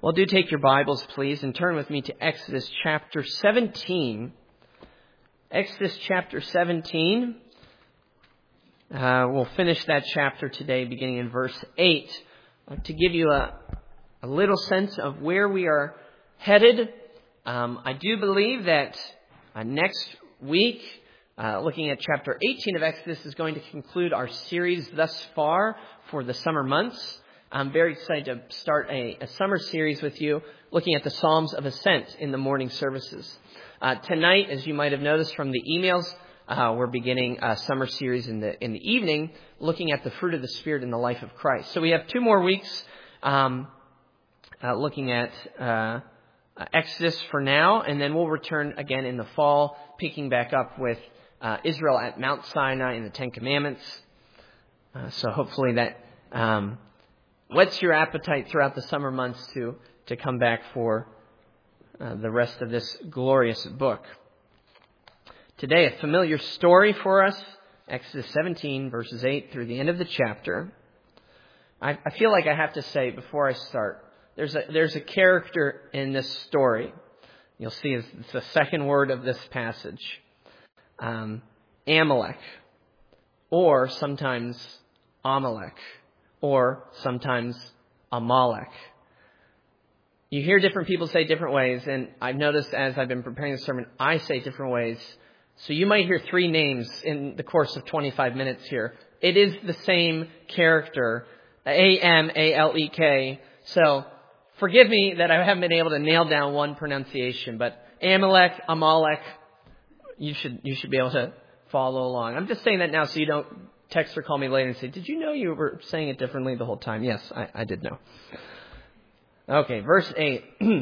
Well, do take your Bibles, please, and turn with me to Exodus chapter 17. Exodus chapter 17. We'll finish that chapter today, beginning in verse 8, to give you a little sense of where we are headed. I do believe that next week, looking at chapter 18 of Exodus, is going to conclude our series thus far for the summer months. I'm very excited to start a summer series with you, looking at the Psalms of Ascent in the morning services. Tonight, as you might have noticed from the emails, we're beginning a summer series in the evening, looking at the fruit of the Spirit in the life of Christ. So we have 2 more weeks looking at Exodus for now, and then we'll return again in the fall, picking back up with Israel at Mount Sinai and the Ten Commandments. So hopefully that whets your appetite throughout the summer months to come back for the rest of this glorious book. Today, a familiar story for us, Exodus 17, verses 8 through the end of the chapter. I feel like I have to say before I start, there's a character in this story. You'll see it's the second word of this passage. Amalek, or sometimes Amalek, or sometimes Amalek. You hear different people say different ways, and I've noticed as I've been preparing the sermon, I say different ways. So you might hear 3 names in the course of 25 minutes here. It is the same character, Amalek. So forgive me that I haven't been able to nail down one pronunciation, but Amalek, Amalek, you should be able to follow along. I'm just saying that now so you don't text or call me later and say, did you know you were saying it differently the whole time? Yes, I did know. Okay, verse 8.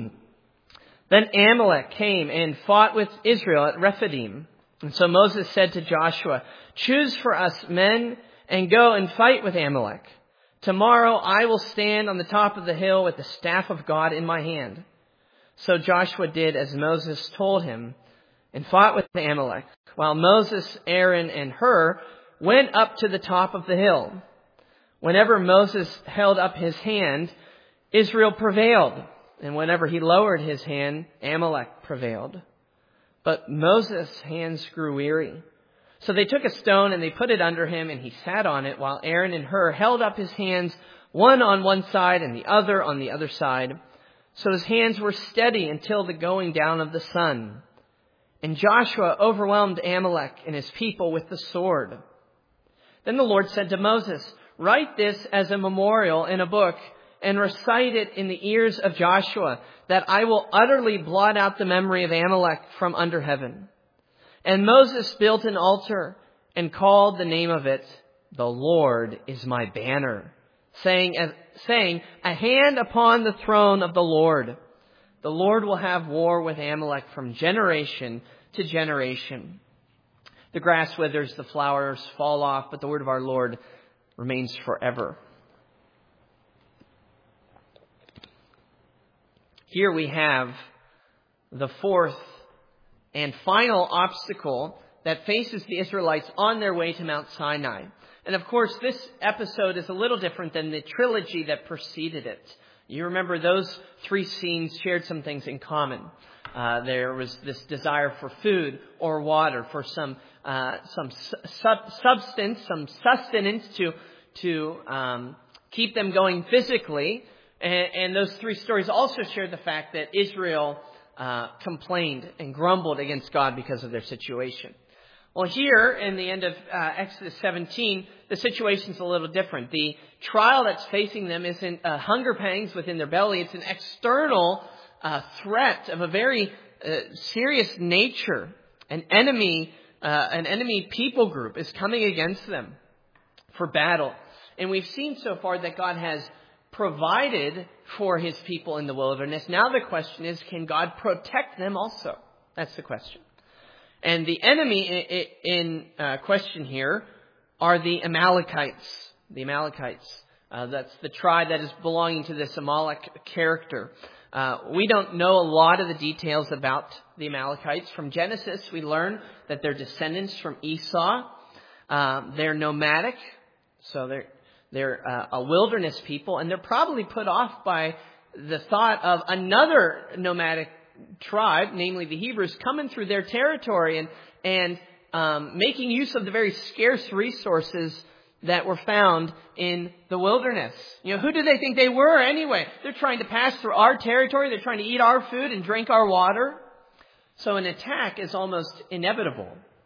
Then Amalek came and fought with Israel at Rephidim. And so Moses said to Joshua, choose for us men and go and fight with Amalek. Tomorrow I will stand on the top of the hill with the staff of God in my hand. So Joshua did as Moses told him and fought with Amalek, while Moses, Aaron, and Hur went up to the top of the hill. Whenever Moses held up his hand, Israel prevailed. And whenever he lowered his hand, Amalek prevailed. But Moses' hands grew weary. So they took a stone and they put it under him, and he sat on it, while Aaron and Hur held up his hands, one on one side and the other on the other side. So his hands were steady until the going down of the sun. And Joshua overwhelmed Amalek and his people with the sword. Then the Lord said to Moses, write this as a memorial in a book and recite it in the ears of Joshua, that I will utterly blot out the memory of Amalek from under heaven. And Moses built an altar and called the name of it, The Lord is my banner, saying, a hand upon the throne of the Lord. The Lord will have war with Amalek from generation to generation. The grass withers, the flowers fall off, but the word of our Lord remains forever. Here we have the 4th and final obstacle that faces the Israelites on their way to Mount Sinai. And of course, this episode is a little different than the trilogy that preceded it. You remember those 3 scenes shared some things in common. There was this desire for food or water, for some substance, some sustenance to keep them going physically. And those 3 stories also share the fact that Israel complained and grumbled against God because of their situation. Well, here in the end of Exodus 17, the situation's a little different. The trial that's facing them isn't hunger pangs within their belly. It's an external threat of a very serious nature. An enemy people group is coming against them for battle. And we've seen so far that God has provided for his people in the wilderness. Now the question is, can God protect them also? That's the question. And the enemy in question here are the Amalekites. The Amalekites. That's the tribe that is belonging to this Amalek character. We don't know a lot of the details about the Amalekites. From Genesis, we learn that they're descendants from Esau. They're nomadic, so they're a wilderness people, and they're probably put off by the thought of another nomadic tribe, namely the Hebrews, coming through their territory and making use of the very scarce resources that were found in the wilderness. Who do they think they were anyway? They're trying to pass through our territory. They're trying to eat our food and drink our water. So an attack is almost inevitable.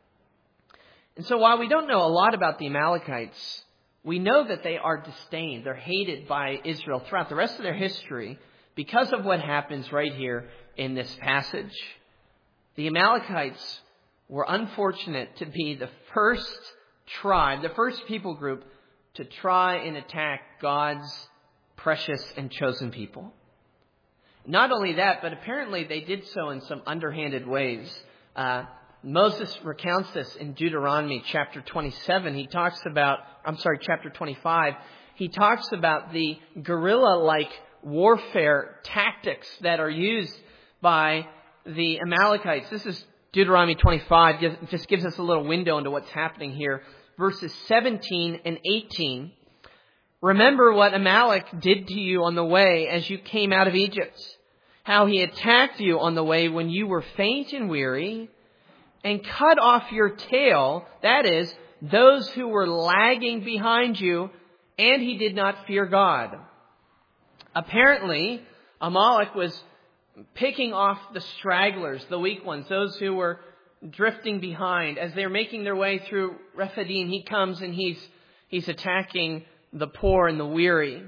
And so while we don't know a lot about the Amalekites, we know that they are disdained. They're hated by Israel throughout the rest of their history because of what happens right here in this passage. The Amalekites were unfortunate to be the first tribe, the first people group to try and attack God's precious and chosen people. Not only that, but apparently they did so in some underhanded ways. Moses recounts this in Deuteronomy chapter 27. Chapter 25. He talks about the guerrilla-like warfare tactics that are used by the Amalekites. This is Deuteronomy 25. Just gives us a little window into what's happening here. Verses 17 and 18. Remember what Amalek did to you on the way as you came out of Egypt. How he attacked you on the way when you were faint and weary, and cut off your tail, that is, those who were lagging behind you, and he did not fear God. Apparently, Amalek was picking off the stragglers, the weak ones, those who were drifting behind. As they're making their way through Rephidim, he comes and he's attacking the poor and the weary.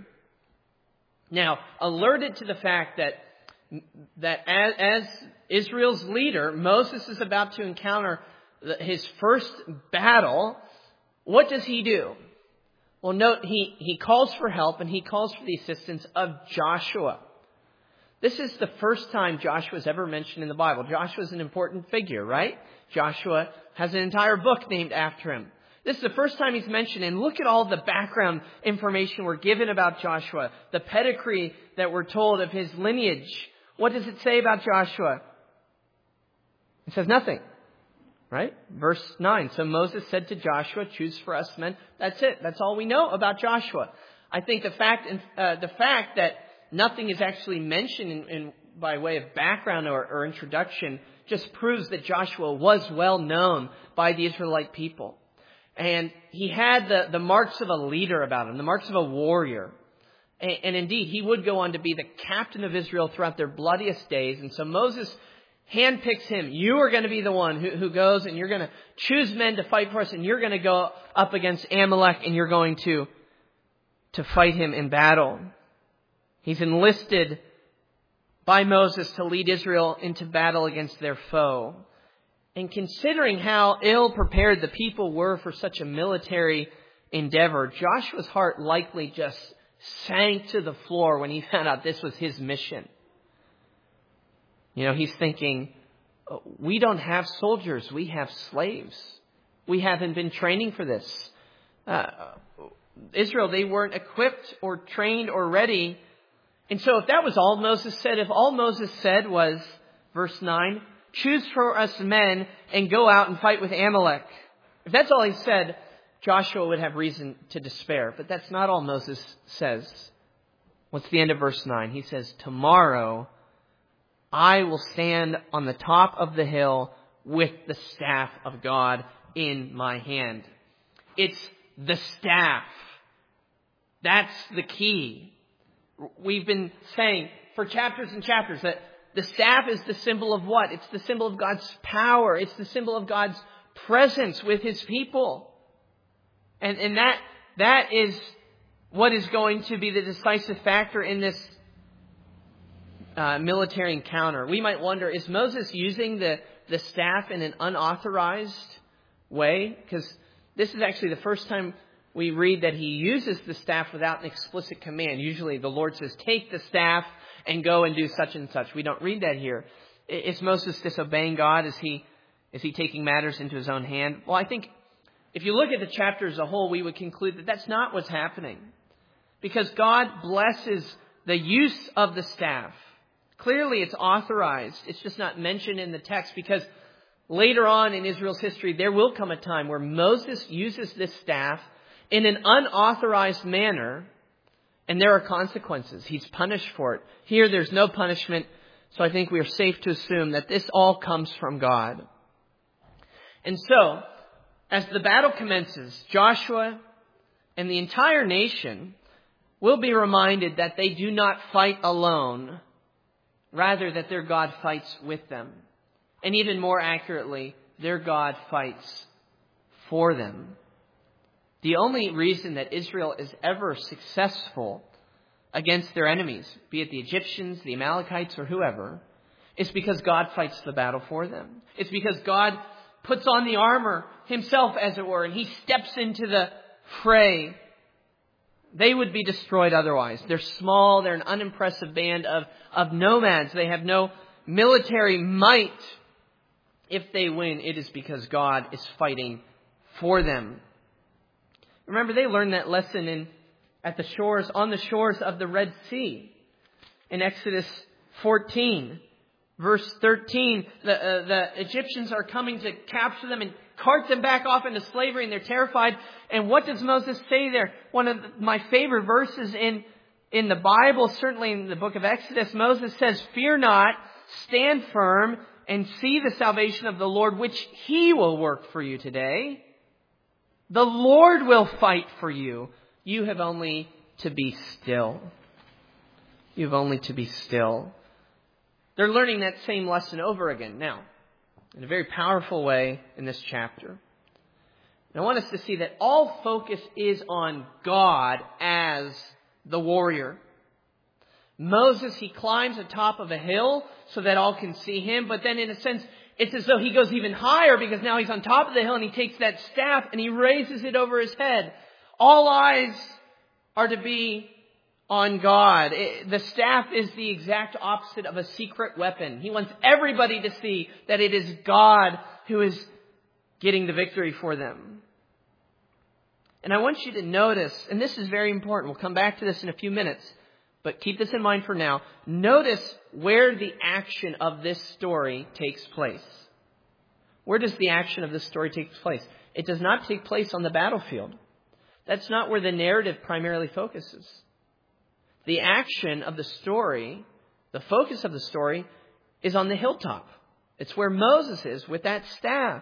Now, alerted to the fact that as Israel's leader, Moses is about to encounter his first battle, what does he do? Well, note, he calls for help and he calls for the assistance of Joshua. This is the first time Joshua is ever mentioned in the Bible. Joshua is an important figure, right? Joshua has an entire book named after him. This is the first time he's mentioned, and look at all the background information we're given about Joshua, the pedigree that we're told of his lineage. What does it say about Joshua? It says nothing, right? Verse 9. So Moses said to Joshua, choose for us men. That's it. That's all we know about Joshua. I think the fact that nothing is actually mentioned by way of background or introduction just proves that Joshua was well known by the Israelite people. And he had the marks of a leader about him, the marks of a warrior. And indeed, he would go on to be the captain of Israel throughout their bloodiest days. And so Moses handpicks him. You are going to be the one who goes, and you're going to choose men to fight for us, and you're going to go up against Amalek, and you're going to fight him in battle. He's enlisted by Moses to lead Israel into battle against their foe. And considering how ill prepared the people were for such a military endeavor, Joshua's heart likely just sank to the floor when he found out this was his mission. He's thinking, we don't have soldiers, we have slaves. We haven't been training for this. Israel, they weren't equipped or trained or ready. And so if that was all Moses said, if all Moses said was, verse 9, choose for us men and go out and fight with Amalek. If that's all he said, Joshua would have reason to despair. But that's not all Moses says. What's the end of verse 9? He says, tomorrow I will stand on the top of the hill with the staff of God in my hand. It's the staff. That's the key. We've been saying for chapters and chapters that the staff is the symbol of what? It's the symbol of God's power. It's the symbol of God's presence with his people. And that is what is going to be the decisive factor in this military encounter. We might wonder, is Moses using the staff in an unauthorized way? Because this is actually the first time we read that he uses the staff without an explicit command. Usually the Lord says, take the staff and go and do such and such. We don't read that here. Is Moses disobeying God? Is he taking matters into his own hand? Well, I think if you look at the chapter as a whole, we would conclude that that's not what's happening. Because God blesses the use of the staff. Clearly it's authorized. It's just not mentioned in the text, because later on in Israel's history, there will come a time where Moses uses this staff in an unauthorized manner, And there are consequences. He's punished for it. Here, there's no punishment. So I think we are safe to assume that this all comes from God. And so, as the battle commences, Joshua and the entire nation will be reminded that they do not fight alone, rather that their God fights with them. And even more accurately, their God fights for them. The only reason that Israel is ever successful against their enemies, be it the Egyptians, the Amalekites, or whoever, is because God fights the battle for them. It's because God puts on the armor himself, as it were, and he steps into the fray. They would be destroyed otherwise. They're small, they're an unimpressive band of nomads. They have no military might. If they win, it is because God is fighting for them. Remember, they learned that lesson on the shores of the Red Sea. In Exodus 14, verse 13, the Egyptians are coming to capture them and cart them back off into slavery, and they're terrified. And what does Moses say there? One of my favorite verses in the Bible, certainly in the book of Exodus, Moses says, "Fear not, stand firm, and see the salvation of the Lord, which he will work for you today. The Lord will fight for you. You have only to be still." You have only to be still. They're learning that same lesson over again now, in a very powerful way in this chapter. And I want us to see that all focus is on God as the warrior. Moses, he climbs atop of a hill so that all can see him. But then in a sense, it's as though he goes even higher, because now he's on top of the hill and he takes that staff and he raises it over his head. All eyes are to be on God. The staff is the exact opposite of a secret weapon. He wants everybody to see that it is God who is getting the victory for them. And I want you to notice, and this is very important, we'll come back to this in a few minutes, but keep this in mind for now. Notice where the action of this story takes place. Where does the action of this story take place? It does not take place on the battlefield. That's not where the narrative primarily focuses. The action of the story, the focus of the story, is on the hilltop. It's where Moses is with that staff.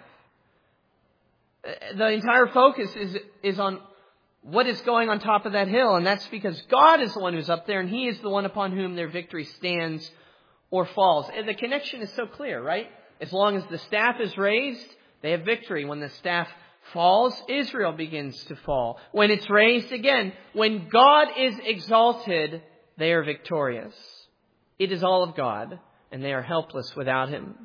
The entire focus is on what is going on top of that hill. And that's because God is the one who's up there, and he is the one upon whom their victory stands or falls. And the connection is so clear, right? As long as the staff is raised, they have victory. When the staff falls, Israel begins to fall. When it's raised again, when God is exalted, they are victorious. It is all of God, and they are helpless without him.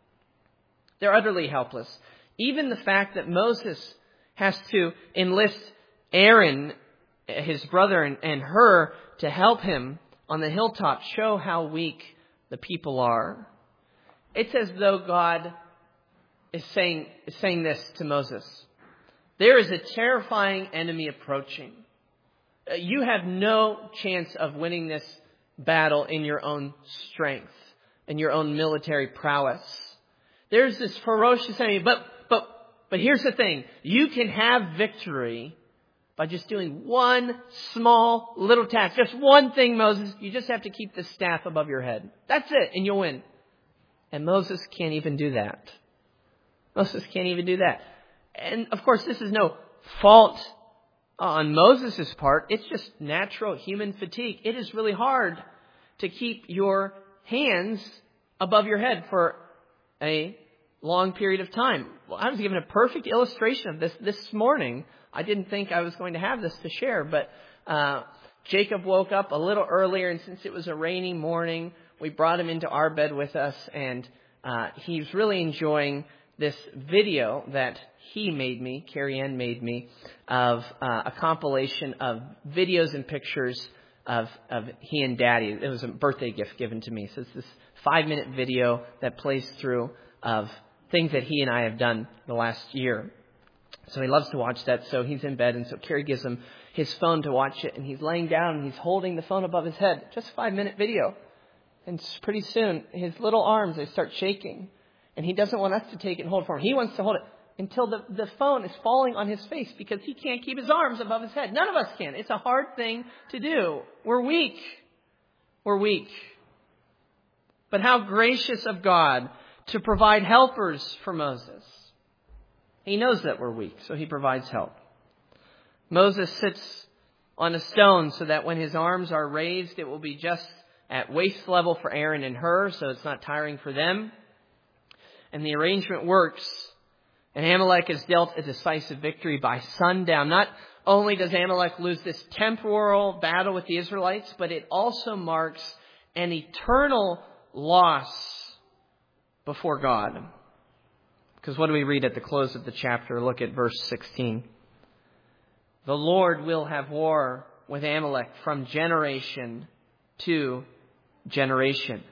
They're utterly helpless. Even the fact that Moses has to enlist Aaron, his brother, and Hur to help him on the hilltop show how weak the people are. It's as though God is saying this to Moses. There is a terrifying enemy approaching. You have no chance of winning this battle in your own strength and your own military prowess. There's this ferocious enemy, but here's the thing. You can have victory by just doing one small little task. Just one thing, Moses. You just have to keep the staff above your head. That's it, and you'll win. And Moses can't even do that. Moses can't even do that. And of course, this is no fault on Moses' part. It's just natural human fatigue. It is really hard to keep your hands above your head for a long period of time. Well, I was given a perfect illustration of this morning. I didn't think I was going to have this to share, but Jacob woke up a little earlier, and since it was a rainy morning, we brought him into our bed with us, and he's really enjoying this video that he made me, Carrie Ann made me, of a compilation of videos and pictures of he and Daddy. It was a birthday gift given to me. So it's this 5-minute video that plays through of things that he and I have done the last year. So he loves to watch that. So he's in bed, and so Carrie gives him his phone to watch it, and he's laying down and he's holding the phone above his head. Just a 5-minute video. And pretty soon his little arms, they start shaking. And he doesn't want us to take it and hold it for him. He wants to hold it. until the phone is falling on his face because he can't keep his arms above his head. None of us can. It's a hard thing to do. We're weak. We're weak. But how gracious of God to provide helpers for Moses. He knows that we're weak, so he provides help. Moses sits on a stone so that when his arms are raised, it will be just at waist level for Aaron and Hur, so it's not tiring for them. And the arrangement works. And Amalek is dealt a decisive victory by sundown. Not only does Amalek lose this temporal battle with the Israelites, but it also marks an eternal loss before God. Because what do we read at the close of the chapter? Look at verse 16. The Lord will have war with Amalek from generation to generation.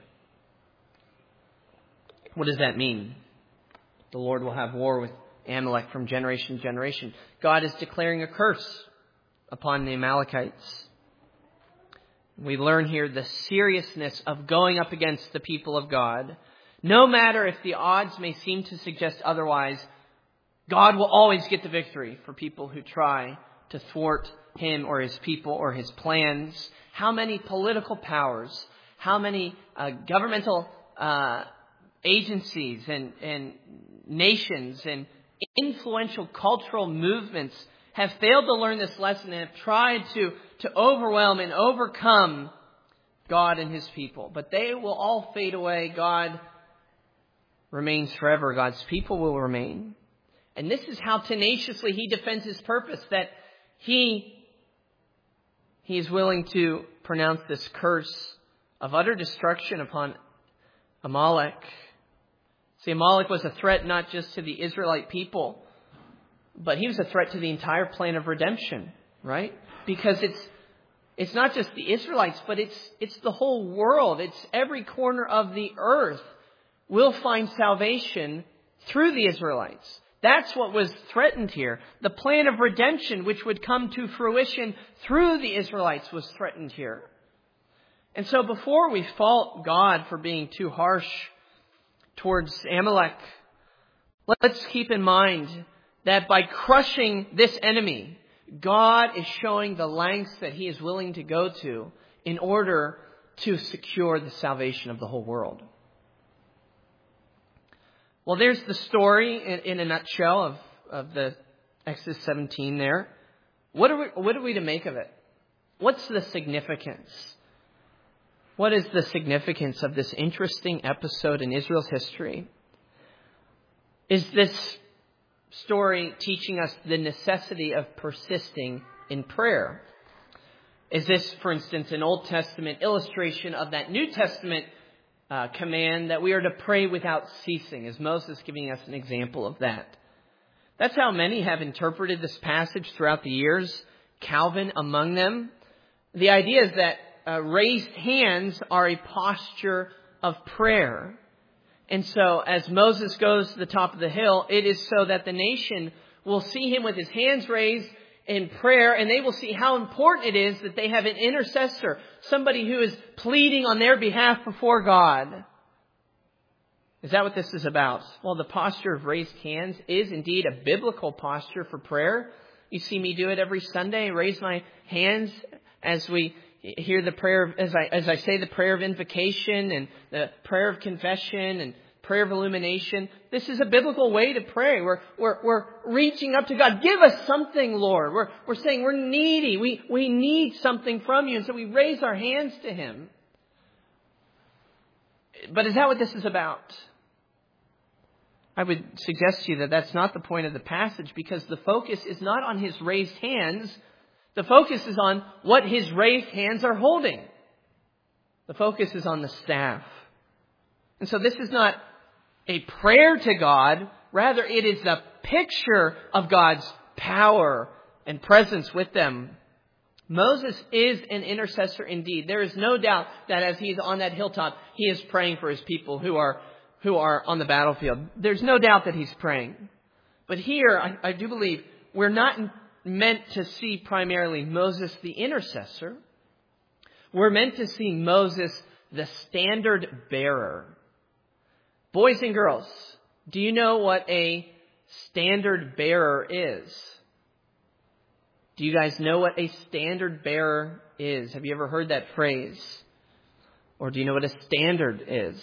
What does that mean? The Lord will have war with Amalek from generation to generation. God is declaring a curse upon the Amalekites. We learn here the seriousness of going up against the people of God. No matter if the odds may seem to suggest otherwise, God will always get the victory for people who try to thwart him or his people or his plans. How many political powers, how many governmental agencies and nations and influential cultural movements have failed to learn this lesson and have tried to overwhelm and overcome God and his people. But they will all fade away. God remains forever. God's people will remain. And this is how tenaciously he defends his purpose, that he is willing to pronounce this curse of utter destruction upon Amalek. See, Amalek was a threat not just to the Israelite people, but he was a threat to the entire plan of redemption, right? Because it's not just the Israelites, but it's the whole world. It's every corner of the earth will find salvation through the Israelites. That's what was threatened here. The plan of redemption, which would come to fruition through the Israelites, was threatened here. And so before we fault God for being too harsh towards Amalek, let's keep in mind that by crushing this enemy, God is showing the lengths that he is willing to go to in order to secure the salvation of the whole world. Well, there's the story in a nutshell of the Exodus 17 there. What are we to make of it? What's the significance? What is the significance of this interesting episode in Israel's history? Is this story teaching us the necessity of persisting in prayer? Is this, for instance, an Old Testament illustration of that New Testament command that we are to pray without ceasing? Is Moses giving us an example of that? That's how many have interpreted this passage throughout the years, Calvin among them. The idea is that raised hands are a posture of prayer. And so as Moses goes to the top of the hill, it is so that the nation will see him with his hands raised in prayer, and they will see how important it is that they have an intercessor, somebody who is pleading on their behalf before God. Is that what this is about? Well, the posture of raised hands is indeed a biblical posture for prayer. You see me do it every Sunday, raise my hands as we hear the prayer, as I say the prayer of invocation and the prayer of confession and prayer of illumination. This is a biblical way to pray. We're reaching up to God. Give us something, Lord. We're saying we're needy. We need something from you. And so we raise our hands to him. But is that what this is about? I would suggest to you that that's not the point of the passage, because the focus is not on his raised hands. The focus is on what his raised hands are holding. The focus is on the staff. And so this is not a prayer to God. Rather, it is a picture of God's power and presence with them. Moses is an intercessor indeed. There is no doubt that as he's on that hilltop, he is praying for his people who are on the battlefield. There's no doubt that he's praying. But here, I do believe we're not meant to see primarily Moses the intercessor. We're meant to see Moses the standard bearer. Boys and girls, do you know what a standard bearer is? Do you guys know what a standard bearer is? Have you ever heard that phrase? Or do you know what a standard is?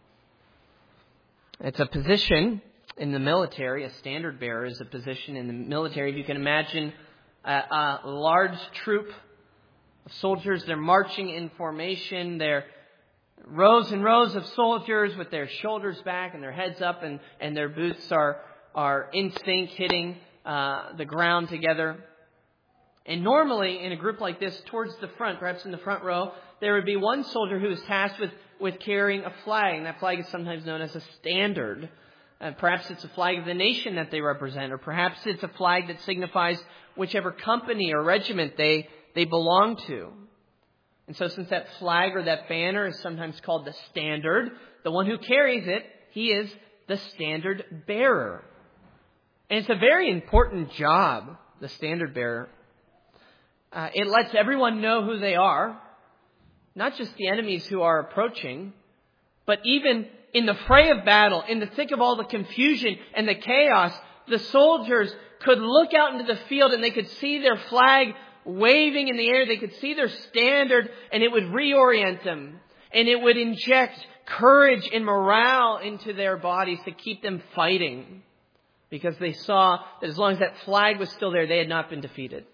It's a position in the military. A standard bearer is a position in the military. If you can imagine a large troop of soldiers, they're marching in formation. They're rows and rows of soldiers with their shoulders back and their heads up, and their boots are in sync, hitting the ground together. And normally, in a group like this, towards the front, perhaps in the front row, there would be one soldier who is tasked with carrying a flag. And that flag is sometimes known as a standard. Perhaps it's a flag of the nation that they represent, or perhaps it's a flag that signifies whichever company or regiment they belong to. And so since that flag or that banner is sometimes called the standard, the one who carries it, he is the standard bearer. And it's a very important job, the standard bearer. It lets everyone know who they are, not just the enemies who are approaching, but even in the fray of battle, in the thick of all the confusion and the chaos, the soldiers could look out into the field and they could see their flag waving in the air. They could see their standard, and it would reorient them, and it would inject courage and morale into their bodies to keep them fighting, because they saw that as long as that flag was still there, they had not been defeated.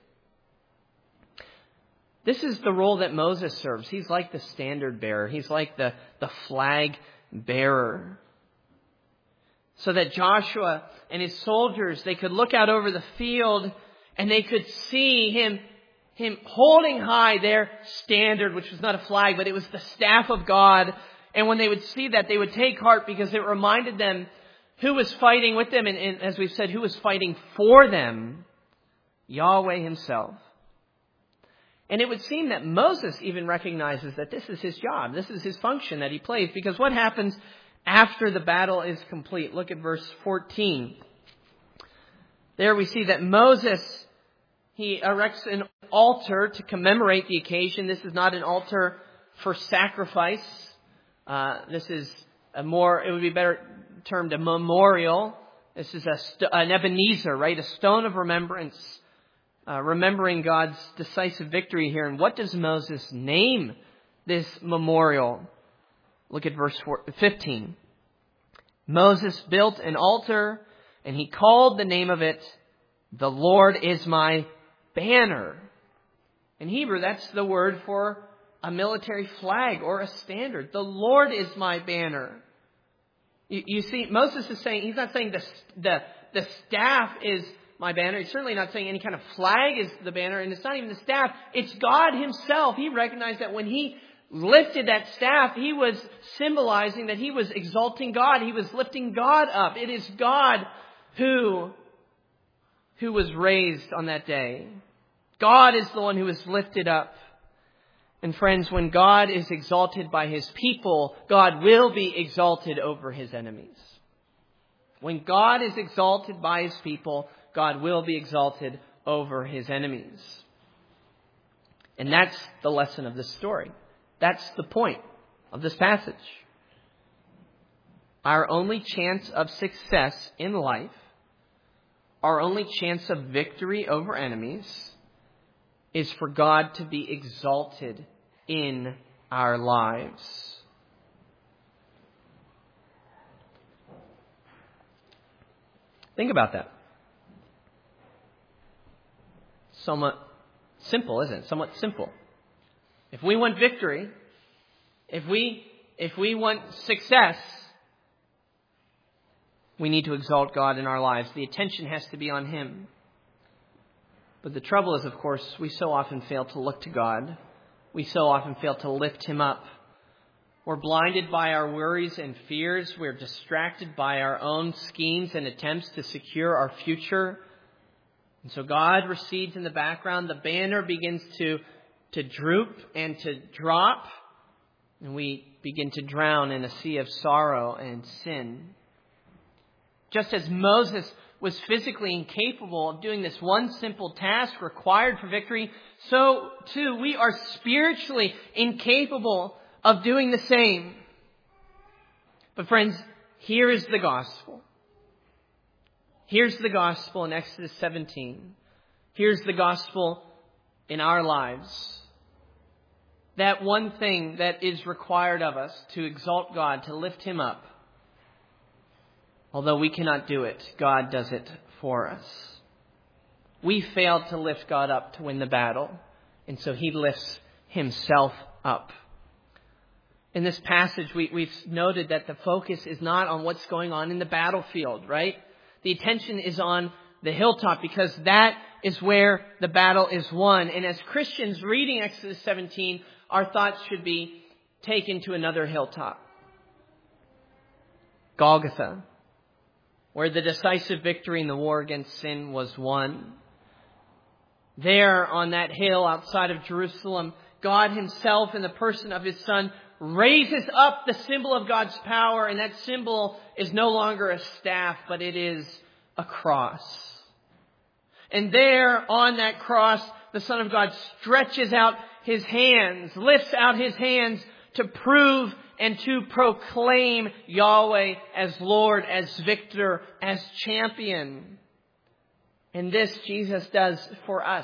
This is the role that Moses serves. He's like the standard bearer. He's like the flag bearer. So that Joshua and his soldiers, they could look out over the field and they could see him holding high their standard, which was not a flag, but it was the staff of God. And when they would see that, they would take heart, because it reminded them who was fighting with them. And as we've said, who was fighting for them? Yahweh himself. And it would seem that Moses even recognizes that this is his job. This is his function that he plays. Because what happens after the battle is complete? Look at verse 14. There we see that Moses, he erects an altar to commemorate the occasion. This is not an altar for sacrifice. This is it would be better termed a memorial. This is an Ebenezer, right? A stone of remembrance. Remembering God's decisive victory here. And what does Moses name this memorial? Look at verse 15. Moses built an altar, and he called the name of it, "The Lord is my banner." In Hebrew, that's the word for a military flag or a standard. The Lord is my banner. You see, Moses is saying, he's not saying the staff is my banner. He's certainly not saying any kind of flag is the banner, and it's not even the staff. It's God himself. He recognized that when he lifted that staff, he was symbolizing that he was exalting God. He was lifting God up. It is God who was raised on that day. God is the one who is lifted up. And friends, when God is exalted by his people, God will be exalted over his enemies. When God is exalted by his people, God will be exalted over his enemies. And that's the lesson of this story. That's the point of this passage. Our only chance of success in life, our only chance of victory over enemies, is for God to be exalted in our lives. Think about that. Somewhat simple, isn't it? Somewhat simple. If we want victory, if we want success, we need to exalt God in our lives. The attention has to be on him. But the trouble is, of course, we so often fail to look to God. We so often fail to lift him up. We're blinded by our worries and fears. We're distracted by our own schemes and attempts to secure our future. And so God recedes in the background. The banner begins to droop and to drop. And we begin to drown in a sea of sorrow and sin. Just as Moses was physically incapable of doing this one simple task required for victory, so too we are spiritually incapable of doing the same. But friends, here is the gospel. Here's the gospel in Exodus 17. Here's the gospel in our lives. That one thing that is required of us to exalt God, to lift Him up. Although we cannot do it, God does it for us. We failed to lift God up to win the battle, and so He lifts Himself up. In this passage, we've noted that the focus is not on what's going on in the battlefield, right? The attention is on the hilltop because that is where the battle is won. And as Christians reading Exodus 17, our thoughts should be taken to another hilltop. Golgotha, where the decisive victory in the war against sin was won. There on that hill outside of Jerusalem, God Himself in the person of His Son raises up the symbol of God's power, and that symbol is no longer a staff, but it is a cross. And there on that cross, the Son of God stretches out His hands, lifts out His hands to prove and to proclaim Yahweh as Lord, as victor, as champion. And this Jesus does for us.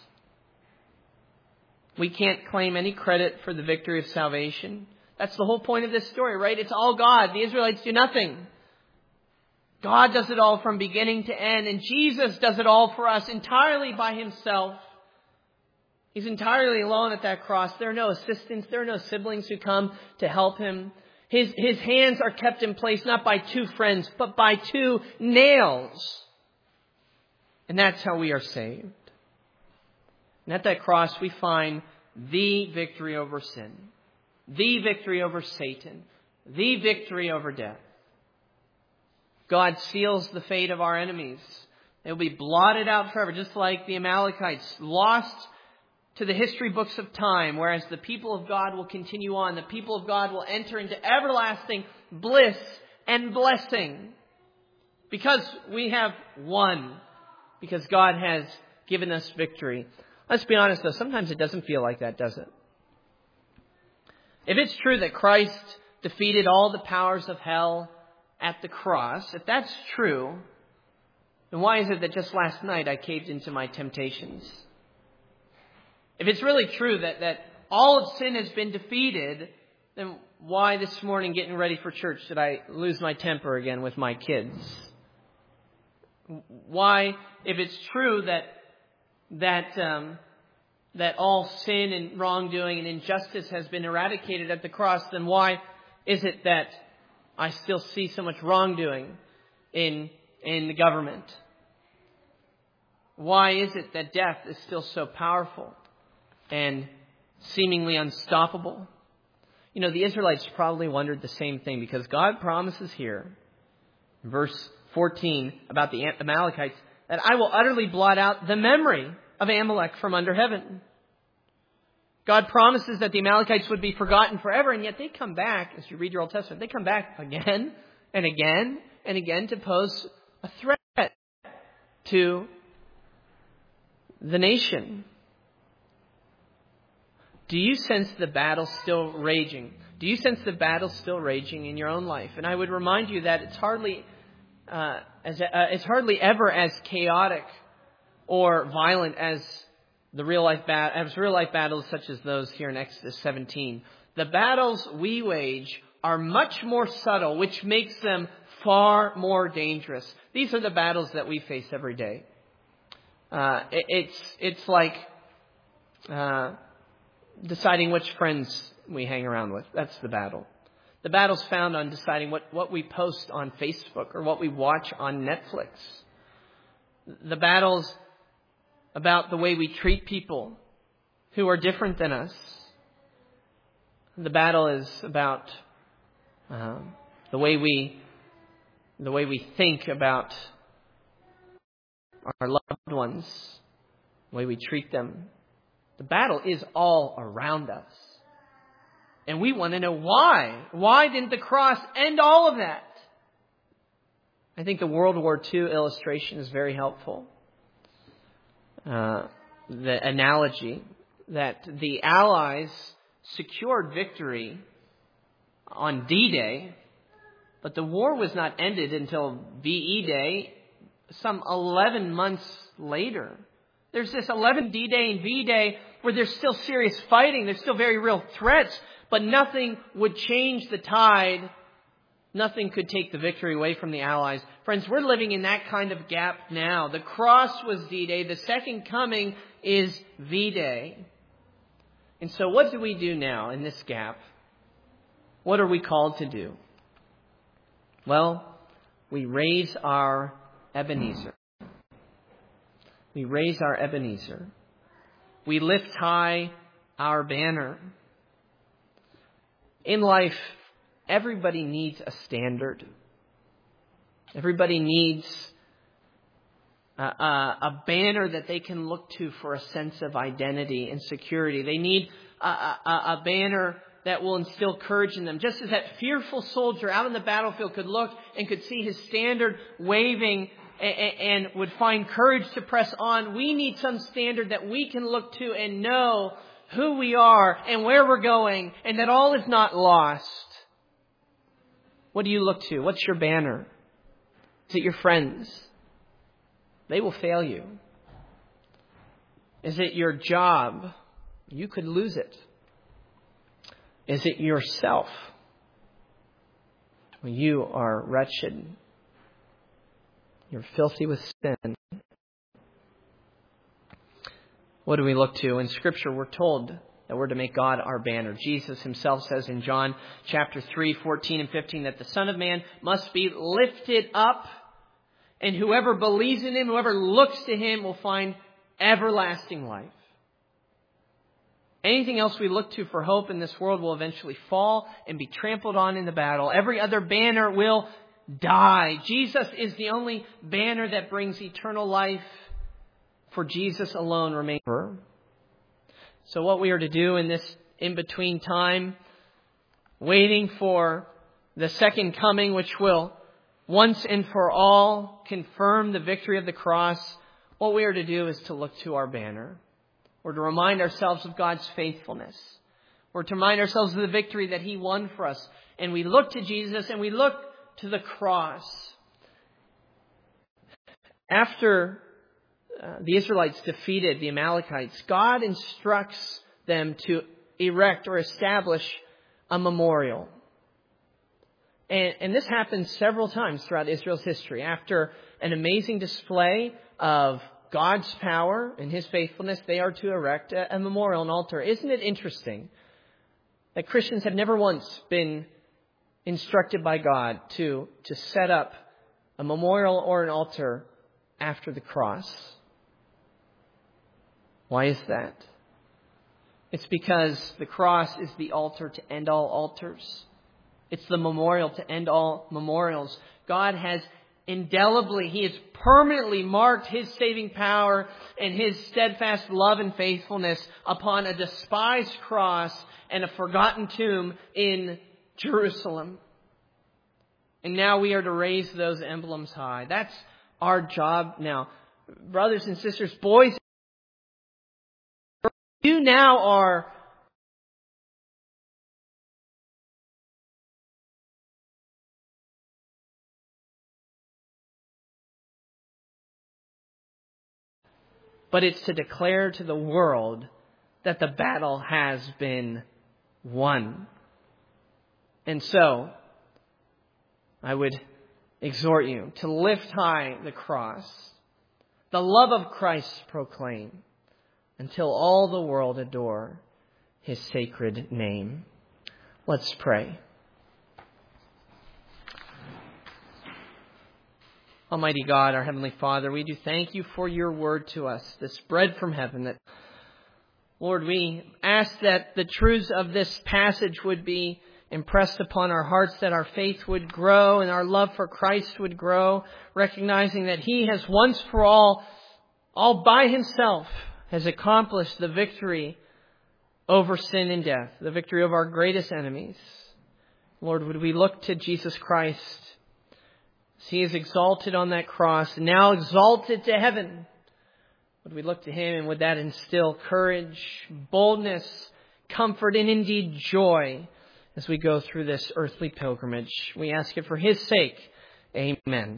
We can't claim any credit for the victory of salvation. That's the whole point of this story, right? It's all God. The Israelites do nothing. God does it all from beginning to end. And Jesus does it all for us entirely by Himself. He's entirely alone at that cross. There are no assistants. There are no siblings who come to help Him. His hands are kept in place not by two friends, but by two nails. And that's how we are saved. And at that cross, we find the victory over sin, the victory over Satan, the victory over death. God seals the fate of our enemies. They will be blotted out forever, just like the Amalekites, lost to the history books of time, whereas the people of God will continue on. The people of God will enter into everlasting bliss and blessing because we have won, because God has given us victory. Let's be honest, though, sometimes it doesn't feel like that, does it? If it's true that Christ defeated all the powers of hell at the cross, if that's true, then why is it that just last night I caved into my temptations? If it's really true that all of sin has been defeated, then why this morning getting ready for church did I lose my temper again with my kids? Why, if it's true that all sin and wrongdoing and injustice has been eradicated at the cross, then why is it that I still see so much wrongdoing in the government? Why is it that death is still so powerful and seemingly unstoppable? You know, the Israelites probably wondered the same thing, because God promises here, in verse 14, about the Amalekites, that I will utterly blot out the memory of Amalek from under heaven. God promises that the Amalekites would be forgotten forever, and yet they come back, as you read your Old Testament, they come back again and again and again to pose a threat to the nation. Do you sense the battle still raging? Do you sense the battle still raging in your own life? And I would remind you that it's hardly ever as chaotic or violent as real life battles such as those here in Exodus 17. The battles we wage are much more subtle, which makes them far more dangerous. These are the battles that we face every day. It's like deciding which friends we hang around with. That's the battle. The battle's found on deciding what we post on Facebook or what we watch on Netflix. The battle's about the way we treat people who are different than us. The battle is about the way we think about our loved ones, the way we treat them. The battle is all around us. And we want to know why. Why didn't the cross end all of that? I think the World War II illustration is very helpful. The analogy that the Allies secured victory on D-Day, but the war was not ended until VE Day some 11 months later. There's this 11 D-Day and V-Day where there's still serious fighting. There's still very real threats, but nothing would change the tide. Nothing could take the victory away from the Allies. Friends, we're living in that kind of gap now. The cross was D-Day. The second coming is V-Day. And so what do we do now in this gap? What are we called to do? Well, we raise our Ebenezer. We raise our Ebenezer. We lift high our banner. In life, everybody needs a standard. Everybody needs a banner that they can look to for a sense of identity and security. They need a banner that will instill courage in them. Just as that fearful soldier out on the battlefield could look and could see his standard waving and would find courage to press on, we need some standard that we can look to and know who we are and where we're going and that all is not lost. What do you look to? What's your banner? Is it your friends? They will fail you. Is it your job? You could lose it. Is it yourself? Well, you are wretched. You're filthy with sin. What do we look to? In Scripture, we're told that we're to make God our banner. Jesus himself says in John chapter 3, 14 and 15, that the Son of Man must be lifted up, and whoever believes in him, whoever looks to him, will find everlasting life. Anything else we look to for hope in this world will eventually fall and be trampled on in the battle. Every other banner will die. Jesus is the only banner that brings eternal life, for Jesus alone remains. So what we are to do in this in-between time, waiting for the second coming, which will once and for all confirm the victory of the cross, what we are to do is to look to our banner. We're to remind ourselves of God's faithfulness. We're to remind ourselves of the victory that he won for us. And we look to Jesus and we look to the cross. After the Israelites defeated the Amalekites, God instructs them to erect or establish a memorial. And this happens several times throughout Israel's history. After an amazing display of God's power and his faithfulness, they are to erect a memorial, an altar. Isn't it interesting that Christians have never once been instructed by God to set up a memorial or an altar after the cross? Why is that? It's because the cross is the altar to end all altars. It's the memorial to end all memorials. God has indelibly, he has permanently marked his saving power and his steadfast love and faithfulness upon a despised cross and a forgotten tomb in Jerusalem. And now we are to raise those emblems high. That's our job now. Brothers and sisters, boys, you now are but it's to declare to the world that the battle has been won. And so, I would exhort you to lift high the cross, the love of Christ proclaim, until all the world adore his sacred name. Let's pray. Almighty God, our Heavenly Father, we do thank you for your word to us, this bread from heaven. That, Lord, we ask that the truths of this passage would be impressed upon our hearts, that our faith would grow and our love for Christ would grow, recognizing that he has once for all by himself, has accomplished the victory over sin and death, the victory over our greatest enemies. Lord, would we look to Jesus Christ? He is exalted on that cross, now exalted to heaven. Would we look to him, and would that instill courage, boldness, comfort, and indeed joy as we go through this earthly pilgrimage? We ask it for his sake. Amen.